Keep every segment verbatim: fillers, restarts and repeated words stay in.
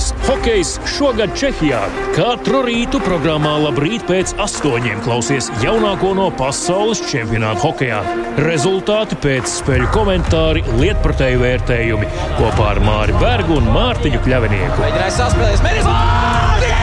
Latvijas hokejs šogad Čehijā. Katru rītu programmā Labrīt pēc astoņiem klausies jaunāko no pasaules čempionāta hokejā. Rezultāti pēc spēļu komentāri, lietpratēju vērtējumi kopā ar Māri Bergu un Mārtiņu Kļavinieku. Mēģinājis saspēlēs, mēģinājis!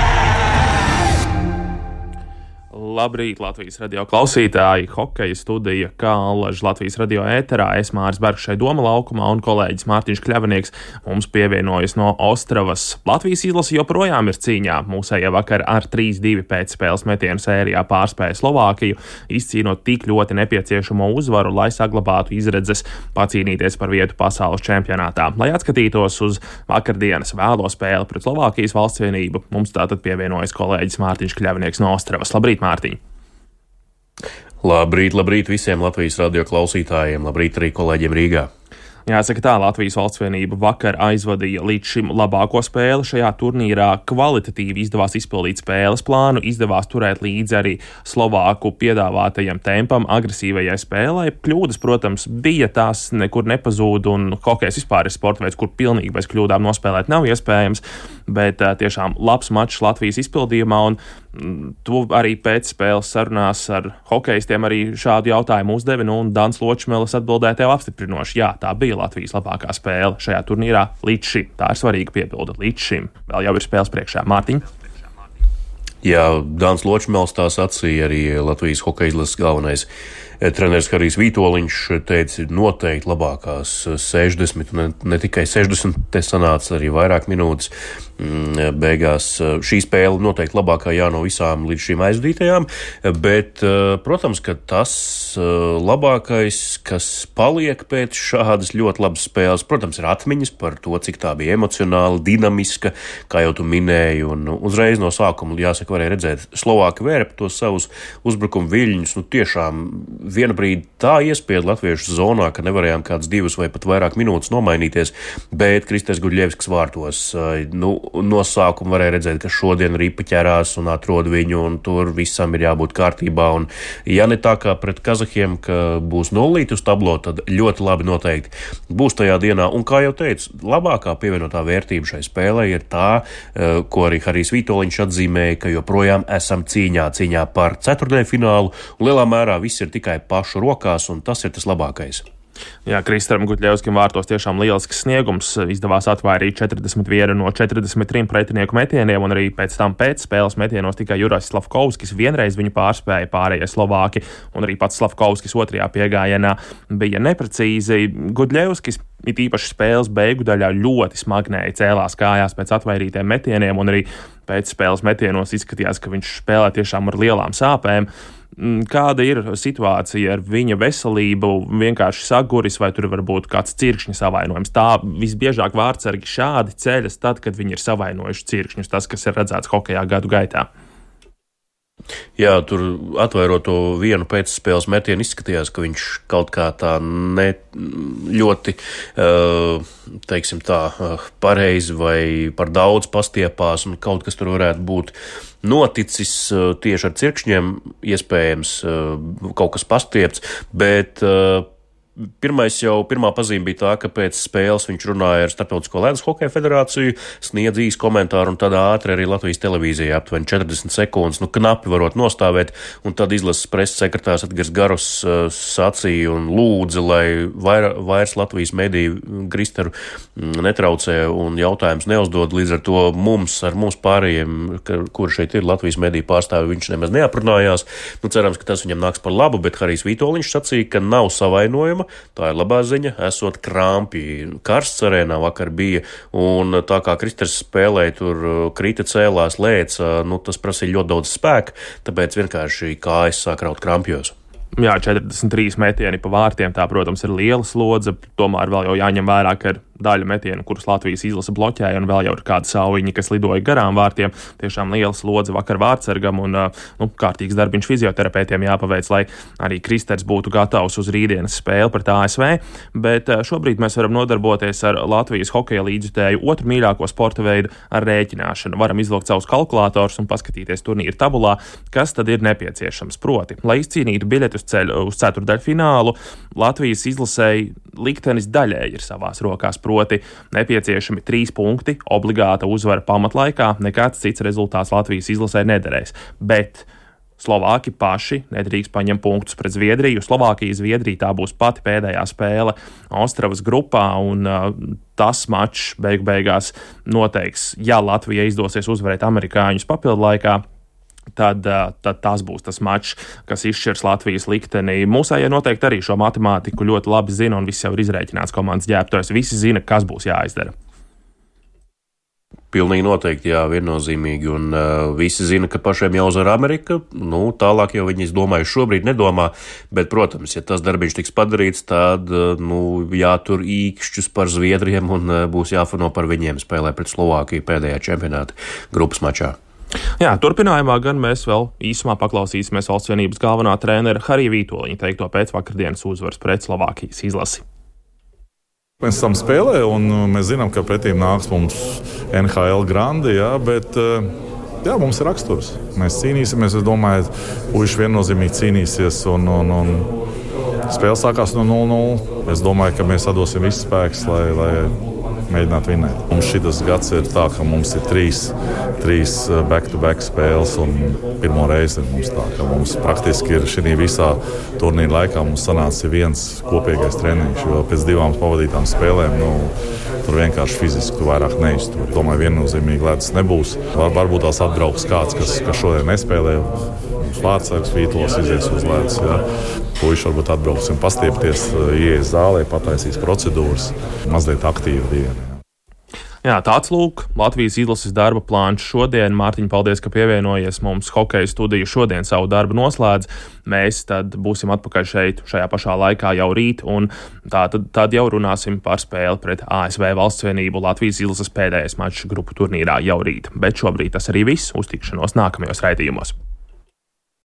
Labrīt, Latvijas radio klausītāji, hokeja studija, kā allaž Latvijas radio ēterā. Es Māris Bergs šai doma laukumā un kolēģis Mārtiņš Kļavinieks mums pievienojas no Ostravas. Latvijas izlase joprojām ir cīņā. Mūsējie vakar ar trīs divi pēcspēles metienu sērijā pārspēja Slovākiju, izcīnot tik ļoti nepieciešamo uzvaru, lai saglabātu izredzes pacīnīties par vietu pasaules čempionātā. Lai atskatītos uz vakardienas vēlo spēli pret Slovākijas valstsvienību, mums tātad pievienojas kolēģis Mārtiņš Kļavinieks no Ostravas. Labrīt, Mārtiņ! Labrīt, labrīt visiem Latvijas radio klausītājiem, labrīt arī kolēģiem Rīgā. Jāsaka tā, Latvijas valstsvienība vakar aizvadīja līdz šim labāko spēli šajā turnīrā. Kvalitatīvi izdevās izpildīt spēles plānu, izdevās turēt līdzi arī Slovāku piedāvātajam tempam, agresīvajai spēlē. Kļūdas, protams, bija, tās nekur nepazūd, un hokejs vispār ir sporta veids, kur pilnīgi bez kļūdām nospēlēt nav iespējams, bet tiešām labs mačs Latvijas izpildījumā, un tu arī pēc spēles sarunās ar hokejistiem arī šādu jautājumu uzdevi, nu, un Dans Ločmelis atbildēja tev apstiprinoši. Jā, tā bija Latvijas labākā spēle šajā turnīrā līdz šim. Tā ir svarīga piebilde līdz šim. Vēl jau ir spēles priekšā. Mārtiņ? Jā, Dans Ločmelis tā sacīja, arī Latvijas hokeja izlases galvenais treneris Harijs Vitoļņš teica, noteikti labākās sešdesmit, ne, ne tikai sešdesmit, te sanāca arī vairāk minūtes. Beigās šī spēle noteikti labākā jā no visām līdz šīm aizvadītajām, bet, protams, ka tas labākais, kas paliek pēc šādas ļoti labas spēles, protams, ir atmiņas par to, cik tā bija emocionāli, dinamiska, kā jau tu minēji, un uzreiz no sākuma, jāsaka, varēja redzēt, Slovāki vērp tos savus uzbrukumu viļņus, nu tiešām viena brīdi tā iespieda latviešu zonā, ka nevarējām kāds divus vai pat vairāk minūtes nomainīties, bet Kristers Guļļevskis vārtos, nu, no sākuma varēja redzēt, ka šodien ripa ķerās un atrod viņu, un tur visam ir jābūt kārtībā, un ja ne tā kā pret kazahiem, ka būs nullīti uz tablo, tad ļoti labi noteikti būs tajā dienā, un kā jau teicu, labākā pievienotā vērtība šai spēlē ir tā, ko arī Harijs Vitoļņš atzīmēja, ka joprojām esam cīņā, cīņā par ceturtdaļu finālu, un lielā mērā viss ir tikai pašu rokās, un tas ir tas labākais. Jā, Kristaram Guļļevskim vārtos tiešām lielisks sniegums. Izdevās atvairīt četrdesmit vienu no četrdesmit trim pretinieku metieniem, un arī pēc tam pēc spēles metienos tikai Jurais Slavkovskis vienreiz viņu pārspēja, pārējie Slovāki, un arī pats Slavkovskis otrajā piegājienā bija neprecīzi. Guļļevskis it īpaši spēles beigu daļā ļoti smagnēji cēlās kājās pēc atvairītiem metieniem, un arī pēc spēles metienos izskatījās, ka viņš spēlē tiešām ar lielām sāpēm. Kāda ir situācija ar viņa veselību, vienkārši saguris, vai tur var būt kāds cirkšņa savainojums? Tā visbiežāk vārdsargi šādi ceļas tad, kad viņi ir savainojuši cirkšņus, tas, kas ir redzēts hokejā gadu gaitā. Jā, tur atvairot to vienu pēcspēles metienu izskatījās, ka viņš kaut kā tā ne ļoti, teiksim tā, pareizi vai par daudz pastiepās, un kaut kas tur varētu būt noticis tieši ar cirkšņiem, iespējams kaut kas pastiepts, bet Pirmais jau, pirmā pazīme bija tā, ka pēc spēles viņš runāja ar Starptautisko ledus hokeja federāciju, sniedz īsu komentāru, un tad ātri arī Latvijas televīzijā aptuveni četrdesmit sekundes, nu knapi varot nostāvēt, un tad izlases preses sekretārs Edgars Garus uh, sacīja un lūdza, lai vair, vairs Latvijas mediju Kristeru netraucē un jautājums neuzdod, līdz ar to mums, ar mums pārējiem, ka, kuri šeit ir Latvijas mediju pārstāvi, viņš nemaz neaprunājās. Nu, cerams, ka tas viņam nāks par labu, bet Harijs Vitoļņš sacīja, ka nav savainojuma. Tā ir labā ziņa, esot krampi. Karsts arēnā vakar bija, un tā kā Kristers spēlēja, tur krita cēlās, lēca, nu tas prasīja ļoti daudz spēka, tāpēc vienkārši kājas sāk raut krampjos. Jā, četrdesmit trīs metieni pa vārtiem, tā, protams, ir liela slodze, tomēr vēl jau jāņem vērā, ka ir daļa metienu, kurus Latvijas izlase bloķēja, un vēl jau ir kāda saujiņa, kas lidoja garām vārtiem. Tiešām liela slodze vakar vārtsargam, un nu, kārtīgs darbiņš fizioterapeitiem jāpaveic, lai arī Kristers būtu gatavs uz rītdienas spēli pret A S V, bet šobrīd mēs varam nodarboties ar Latvijas hokeja līdzjutēju otru mīļāko sporta veidu ar rēķināšanu. Varam izvilkt savus kalkulators un paskatīties turnīra tabulā, kas tad ir nepieciešams. Proti, lai izcīnītu biļetus ceļu uz ceturtdaļfinālu, Latvijas izlasēji liktenis daļēji ir savās rokās. proti nepieciešami trīs punkti, obligāta uzvara pamatlaikā, nekāds cits rezultāts Latvijas izlasē nederēs. Bet Slovāki paši nedrīkst paņemt punktus pret Zviedriju. Slovākija, Zviedrija tā būs pati pēdējā spēle Ostravas grupā, un uh, tas mačs beigu beigās noteiks, ja Latvija izdosies uzvarēt amerikāņus papildu laikā, tad, uh, tad tas būs tas mačs, kas izšķirs Latvijas likteni. Mūsējie noteikti arī šo matemātiku ļoti labi zina, un viss jau ir izrēķināts komandas ģērbtājs. Visi zina, kas būs jāizdara. Pilnīgi noteikti, jā, viennozīmīgi, un uh, visi zina, ka pašiem jāuzvar Amerika, nu, tālāk jau viņi, es domāju, šobrīd nedomā, bet, protams, ja tas darbiņš tiks padarīts, tad, uh, nu, jātur īkšķus par Zviedriem un uh, būs jāfano par viņiem spēlē pret Slovākiju pēdējā čempionāta grupas mačā. Jā, turpinājumā gan mēs vēl īsumā paklausīsimies Valsts vienības galvenā trenera Harija Vītoliņa teikto pēc vakardienas uzvaras pret Slovākijas izlasi. Mēs esam spēlē, un mēs zinām, ka pretīm nāks mums N H L grandi, jā, bet jā, mums ir raksturs. Mēs cīnīsimies, es domāju, puiši viennozīmīgi cīnīsies, un, un, un spēle sākās no nulle nulle. Es domāju, ka mēs atdosim visu spēkus, lai, lai mēģinātu vinēt. Mums šis gads ir tā, ka mums ir trīs, trīs back-to-back spēles, un pirmo reizi ir mums tā, ka mums praktiski ir šī visā turnīra laikā mums sanāca viens kopīgais treniņš, jo pēc divām pavadītām spēlēm, nu, tur vienkārši fiziski tu vairāk neiztur. Domāju, viennozīmīgi ledus nebūs. Var, varbūt tās atbrauks kāds, kas, kas šodien nespēlē. Vārtsargs Vītols izies uz ledus. Ja. Puiši varbūt atbrauks un pastiepties, ieies zālē, pataisīs procedūras. Mazliet aktīva diena. Jā, tāds lūk Latvijas izlases darba plāns šodien. Mārtiņ, paldies, ka pievienojies mums hokeja studiju. Šodien savu darbu noslēdz. Mēs tad būsim atpakaļ šeit šajā pašā laikā jau rīt, un tā, tad, tad jau runāsim par spēli pret A S V Valsts vienību. Latvijas izlases pēdējais mačs grupu turnīrā jau rīt. Bet šobrīd tas arī viss. Uz tikšanos nākamajos raidījumos.